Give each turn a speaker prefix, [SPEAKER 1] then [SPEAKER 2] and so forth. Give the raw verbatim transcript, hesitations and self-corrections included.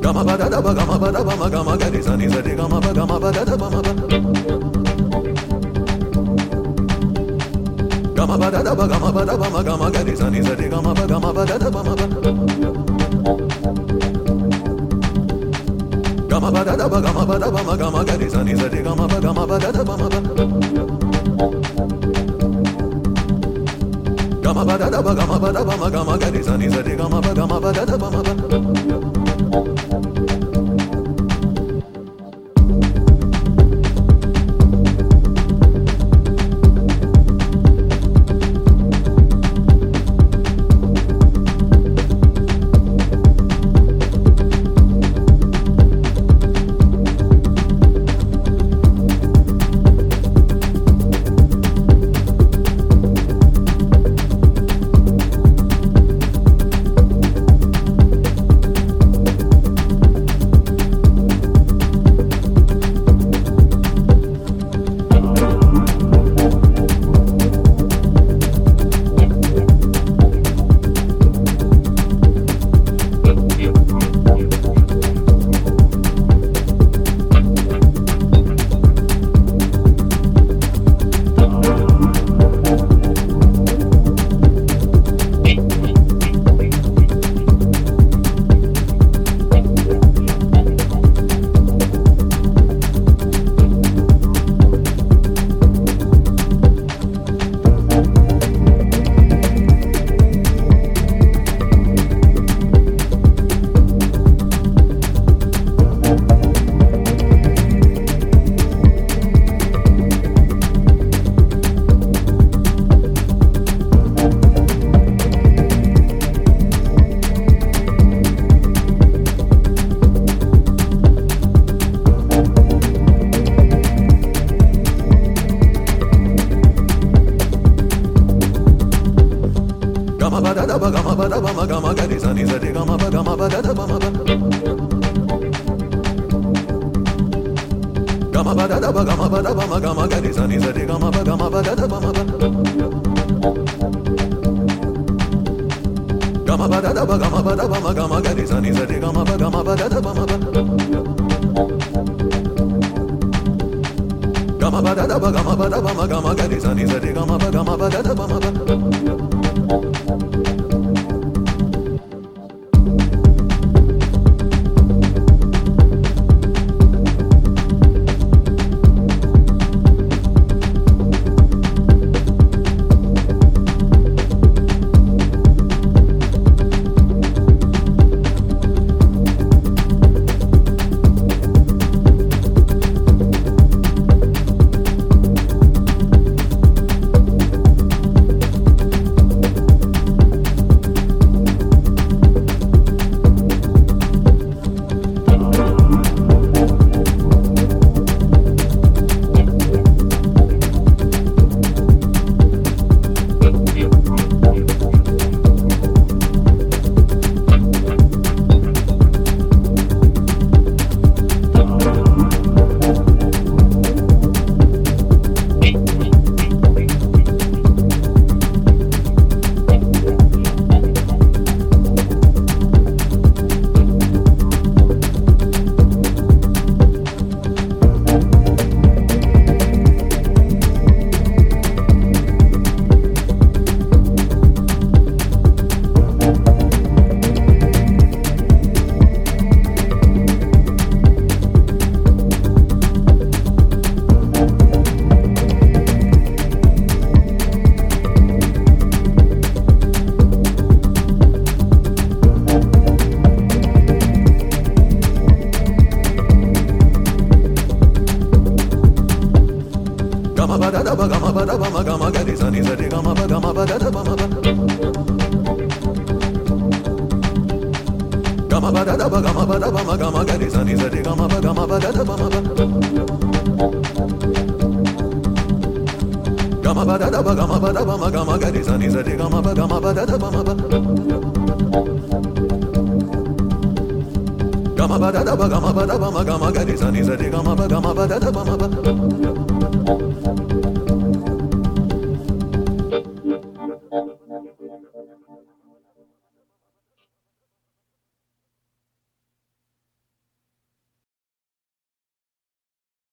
[SPEAKER 1] Gama ba da da ba gama ba da ba ma gama ga ni sa ni sa de gama ba gama ba da da ba ma ba. Gama ba da da ba gama ba da ba ma gama ga ni sa ni sa de gama ba gama ba da da ba ma ba. Gama ba da da ba gama ba da ba ma gama ga ni sa ni sa de gama ba gama ba da da ba ma ba. Gama ba da da ba gama ba da ba ma gama ga ni sa ni sa de gama ba gama ba da da ba ma ba. Gama ba da da ba gama ba da ba ma gama ga ni sa ni sa de gama ba gama ba da da ba ma ba. Gama ba da da ba gama ba da ba ma gama ga ni sa ni sa de gama ba gama ba da da ba ma ba. Gama ba da da ba gama ba da ba ma gama ga ni sa ni sa de gama ba gama ba da da ba ma ba. Gama ba da da ba gama ba da ba ma gama ga ni sa ni sa de gama ba gama ba da da ba ma ba. Gama ba da da ba gama ba da ba ma gama ga ni sa ni sa de gama ba gama ba da da ba ma ba. Gama ba da da ba gama ba da ba ma gama ga ni sa ni sa de gama ba gama ba da da ba ma ba. Gama ba da da ba gama ba da ba ma gama ga ni sa ni sa de gama ba gama ba da da ba ma ba.